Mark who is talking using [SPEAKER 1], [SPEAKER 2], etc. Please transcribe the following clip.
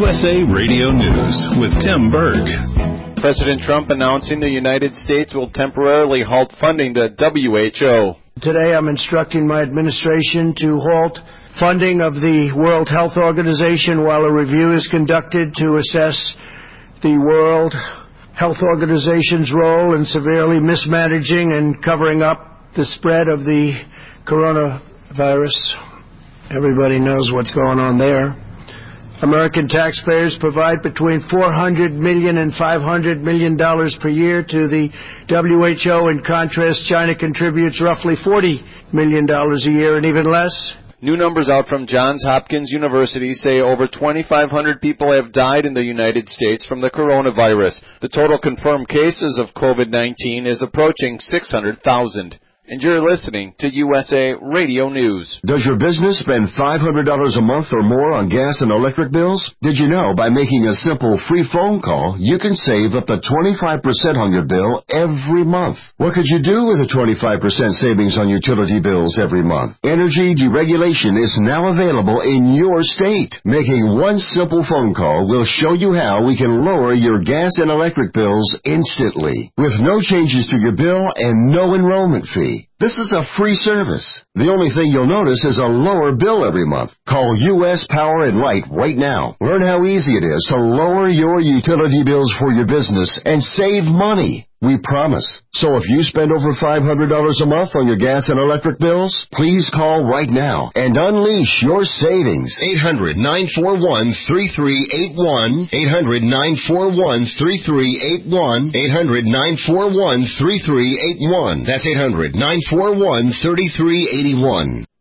[SPEAKER 1] USA Radio News with Tim Berg.
[SPEAKER 2] President Trump announcing the United States will temporarily halt funding to WHO.
[SPEAKER 3] Today I'm instructing my administration to halt funding of the World Health Organization while a review is conducted to assess the World Health Organization's role in severely mismanaging and covering up the spread of the coronavirus. Everybody knows what's going on there. American taxpayers provide between $400 million and $500 million per year to the WHO. In contrast, China contributes roughly $40 million a year and even less.
[SPEAKER 2] New numbers out from Johns Hopkins University say over 2,500 people have died in the United States from the coronavirus. The total confirmed cases of COVID-19 is approaching 600,000. And you're listening to USA Radio News.
[SPEAKER 4] Does your business spend $500 a month or more on gas and electric bills? Did you know by making a simple free phone call, you can save up to 25% on your bill every month? What could you do with a 25% savings on utility bills every month? Energy deregulation is now available in your state. Making one simple phone call will show you how we can lower your gas and electric bills instantly, with no changes to your bill and no enrollment fee. This is a free service. The only thing you'll notice is a lower bill every month. Call U.S. Power and Light right now. Learn how easy it is to lower your utility bills for your business and save money. We promise. So if you spend over $500 a month on your gas and electric bills, please call right now and unleash your savings. 800-941-3381. 800-941-3381. 800-941-3381. That's 800-941-3381.